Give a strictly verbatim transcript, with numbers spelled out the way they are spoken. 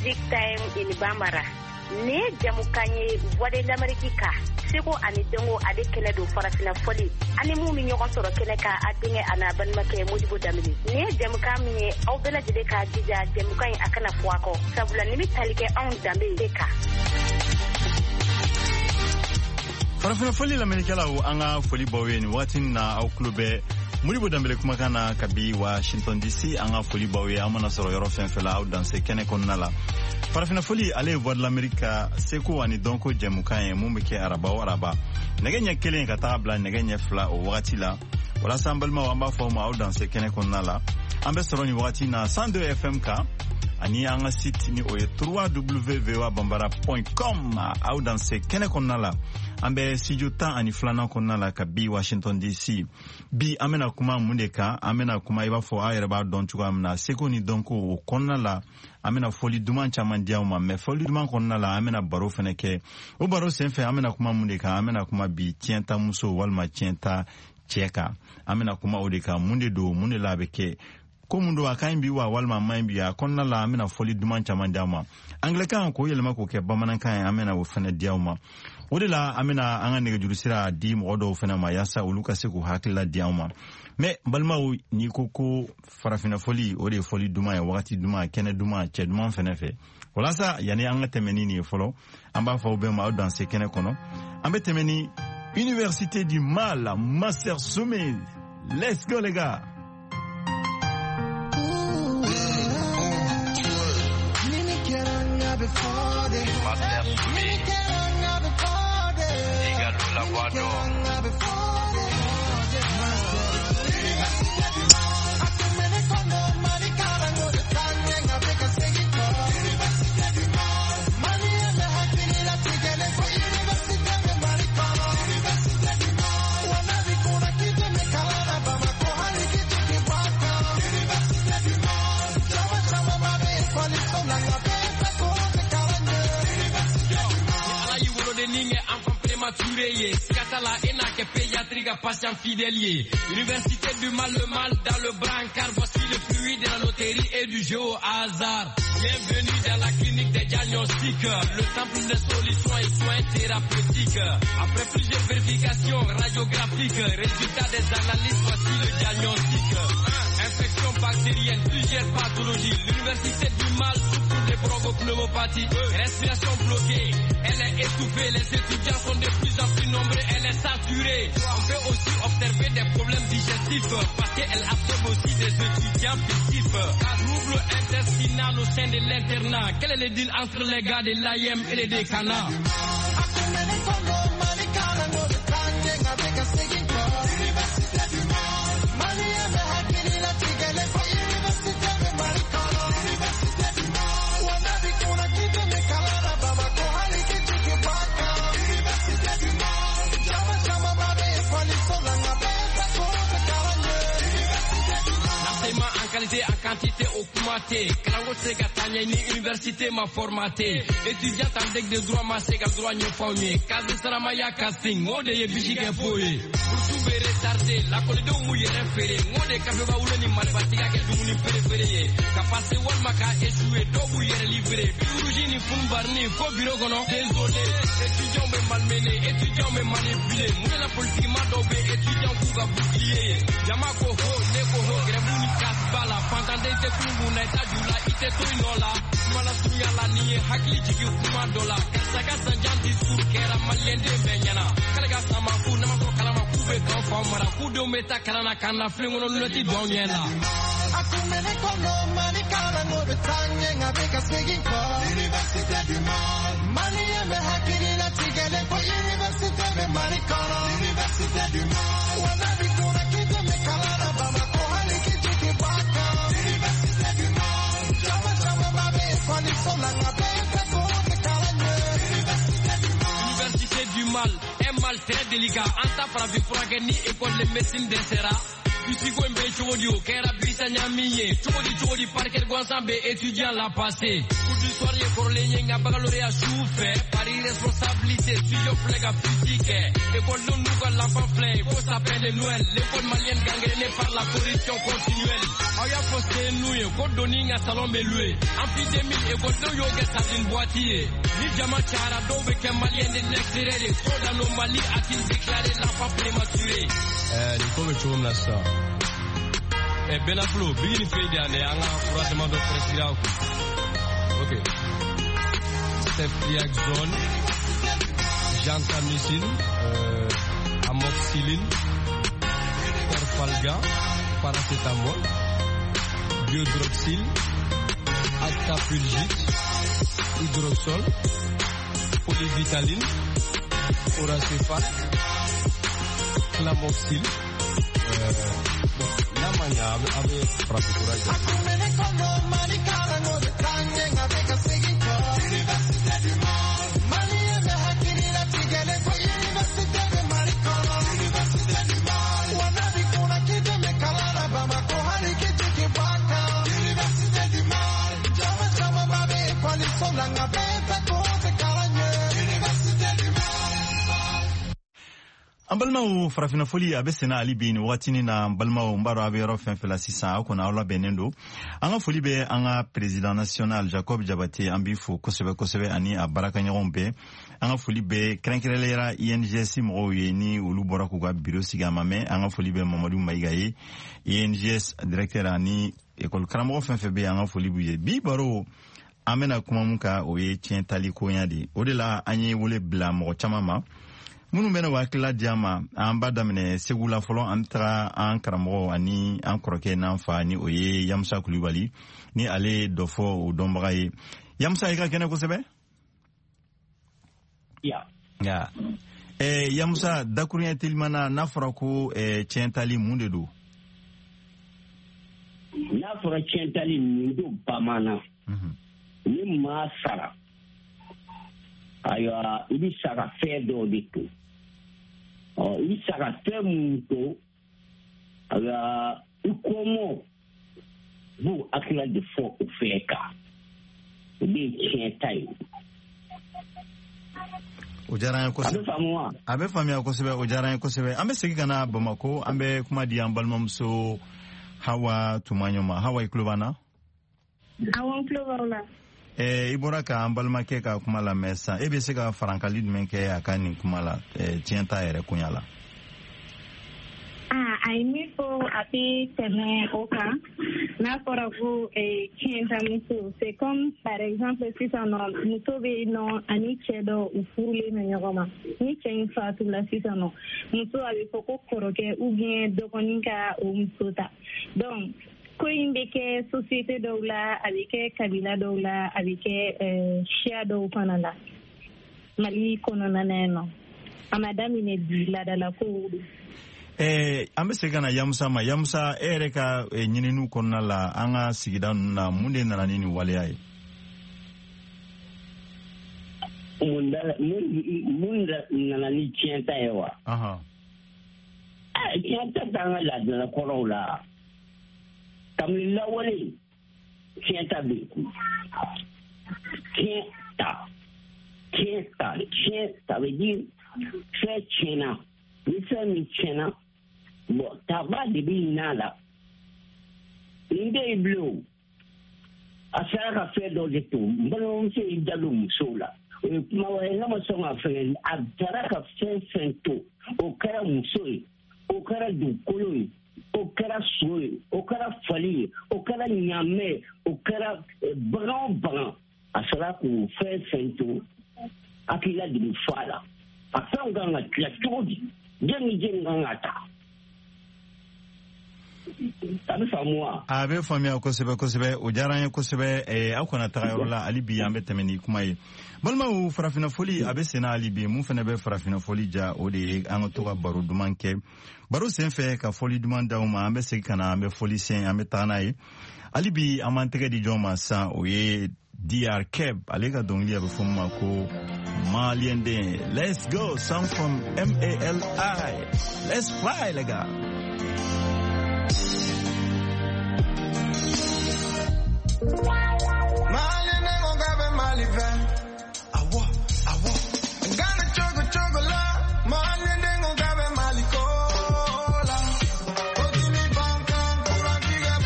big time in Bambara. Ne jamukanye voix de l'Amérique seko ani dengo ade kele do farafina foli ani mu mi ñoko soro kele ka adinge ana ban make mujibu damini ne jamuka mi aw bela jide ka dija jamuka akana fuako sabula ni talike on dambe deka farafina foli l'Amérique la o anga foli baweni watin na aw klube Muribo Dambele kuma kana kabi Washington D C anga foli bawe amana soro yoro fenfela aw dans ce kene konnala farafina foli ale voix de l'Amérique seko ani donko jemukan mumbe araba waraba negenya kelen ka tabla negenya fla o wakati la wala sambalma wamba foma aw dans ce kene konnala ambe soro ni wakati na cent deux F M ka ani anga site ni oye w w w point bambara point com aw dans ce kene konnala ambe studio tan ani flana konnala ka bi Washington D C bi amena kuma mundeka amena kuma iba fo ayere ba don tuga amna seko ni donko o konnala amena foli duman chaman diawma me foli duman konnala amena baro feneke o baro senfe amena kuma mundeka amena kuma bi tienta muso walma tienta cheka amena kuma odeka munde do munde labeke ko mundo akaimbi wa walma maimbi ya konnala amena foli duman chaman diawma anglican ko yelma ko ke bamanan kan amena wo fene diawma wodela amena anga nege jurusira di modo fena ma yasa uluka seku hakila diawma me balmaw ni koko farafina foli ode foli duma ya wakati duma kene duma che duma fene fe wala sa yani anga temeni ni folo amba fa ube ma dans ce kene kono ambe temeni Université du Mal Master Sommet. Let's go les gars. Master Sommet. La voix d'or. Scatala Enak pédiatrique patient fidèle. Université du mal, le mal dans le brancard. Voici le fluide de la loterie et du jeu au hasard. Bienvenue dans la clinique des diagnostics, le temple des solutions et soins thérapeutiques. Après plusieurs vérifications radiographiques, résultats des analyses, voici le diagnostic. Infection bactérienne, plusieurs pathologies. L'université du mal souffre des bronchopneumopathies. Respiration bloquée, elle est étouffée. Les étudiants sont de plus en plus nombreux, elle est saturée. On peut aussi observer des problèmes digestifs parce qu'elle absorbe aussi des étudiants fictifs. Trouble intestinal au sein de l'internat. Quel est le deal entre les gars de l'A I M et les décanats? Qualité en quantité augmentée. Kango sega tanya ni université m'a formaté. Étudiant en deck de droit ma sega droit nyo formé. Kazi sarama ya casting, ngode ye bijike foye. Pour soube retardé, la cole de mouye référé. Ngode kafe ba ule ni malbatiga ke dumuni préféré. Ka passé wal maka échoué, do bouye livré. Biuruji ni fumbarni, ko biro kono. Désolé, étudiant me malmené, étudiant me manipulé. Moune la politique ma dobe, étudiant kuga bouclier. Yamako ho, neko ho, grebouni kasba. La fantande te kungu na tajula ite toinola mala sunya la ni hakli jigi kuma dola saga sanjanti sur kera malende benyana kalaga sama fu na ko kalama kube kan fa mara kudo meta kalana kana flingo no loti donyela akumene kono mani kala no betanye ngabeka swinging ko Université du Mal mani me hakili la tigele ko Université de Maricona Université du Mal wana bikuna kito me kalana baba ko haliki jigi baka Université du Mal chama chama babe kwani sola ngabeka ko me kalane Université du Mal Université du Mal un mal très délicat anta para vifurage ni école de médecine d'Ensera. Bisigo mbe chodio kera bisa nyamiye chodi chodi parker gwansambe étudiant la passé pour du soirée pour les nyenga baccalauréat souffre par irresponsabilité studio flega physique école de nous l'enfant flé faut s'appeler Noël l'école malienne gangrénée par la corruption continuelle aya posté nous ko doni nga salon be loué amphidémie et ko do yoga sardine boîtier ni jama chara do be ke malien de l'extérieur trop d'anomalie a-t-il déclaré l'enfant prématuré eh ni ko be chum na sa eh Benaflo bigini feydi ande anga croisement de prescription OK ceftriaxone gentamicin euh amoxicillin Perfalga paracétamol biodroxyl actapulgite hydrosol polyvitaline oracéphal clamoxyl euh la mania avec praticura Ambalmaw farafina foli abe sena ali bin watini na ambalmaw mbaro abe yoro fen fela sisa akona awla benendo anga foli be anga president national Jacob Jabate ambifu kosebe kosebe ani abaraka nyombe anga foli be krenkrelera I N G S mo yeni ulu boraku ga biro siga mame anga foli be Mamadou Maigaye I N G S directeur ani école karamo fen fe be anga foli buye bi baro amena kuma muka oye tientali ko nyadi odela anyi wole bla mo chamama munu bena wakila diama amba damene segula folo antra an karamo ani an koroke nan fa ni oye Yamsa Kulibali ni ale dofo o dombaye Yamsa ika kene ko sebe ya ya eh Yamsa dakunya tilmana nafra ko eh tientali munde do nafra tientali mundu pamana mhm ni masara aya ibi sara fedo ditu oh ibi sara temuto aya ikomo bu akila de fo ofeka ibi chentai Ojaran ko sebe abe famia ko sebe ojaran ko sebe ambe segi kana Bamako ambe kuma di ambalmamso hawa tumanyoma hawa iklubana awon klubana eh ibora ka ambalma ke ka kuma la mesa e be se ka farankali men ke akani kuma la eh tienta ere kunyala ah ai mi fo api tene oka na fora vous et tienta muso c'est comme par exemple si ça non nous tobe non ani chedo ou furle na nyoma ni chen fa tu la si ça non muso abi foko koroke ou bien dokoninka ou musota donc ko yimbe ke société dawla avec kabila dawla avec euh chia do panala mali kono naneno amadami ne dila dala ko eh ambe se kana Yamsa ma Yamsa ere ka eh, nyininu konna la anga sigida na munde na nini wale ai munda munda na ni tienta ewa aha ah tienta tanga la de la corolla comme la wale tienta be tienta tienta tienta veut dire fait chena ni fait mi chena bon taba de binala inde blue asara ka fait do de tout bon on sait dalum sola ma wala ma so ma fait abdara ka fait sento o kara musoi o kara du koloi o kɛra so ye o kɛra fali ye o kɛra ɲamɛ o kɛra bagan bagan a sera k'o fɛn fɛn to hakilila de bɛ fɔ a la a fɛnw kan ka tila cogo di jɛn ni jɛn kan ka ta a bɛ faamu wa. a bɛ faamuya kosɛbɛ kosɛbɛ o diyara an ye kosɛbɛ eh, aw kana taga yɔrɔ la hali bi an bɛ tɛmɛ ni kuma ye balimaw farafina foli a bɛ senna hali bi mun fana bɛ farafina foli ja o de ye an ka to ka baro duman kɛ baro sen fɛ ka foli duman d'aw ma an bɛ segin ka na an bɛ foli sen an bɛ taga n'a ye hali bi an b'an tɛgɛ di jɔn ma sisan o ye D R Keb ale ka dɔnkili a bɛ fɔ min ma ko Malien den let's go song from M A L I let's fly les gars.